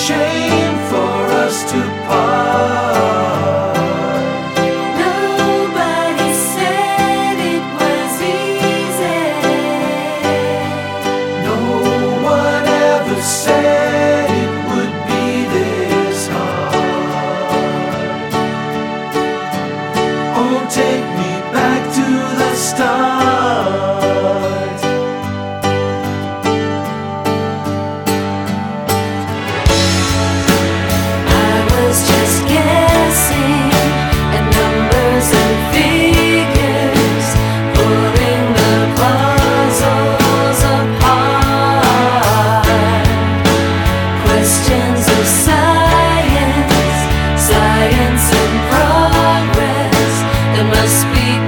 shame for us to part. Nobody said it was easy. No one ever said it would be this hard. Oh, take me back to the start. I was just guessing at numbers and figures, pulling the puzzles apart. Questions of science, science in progress. There must be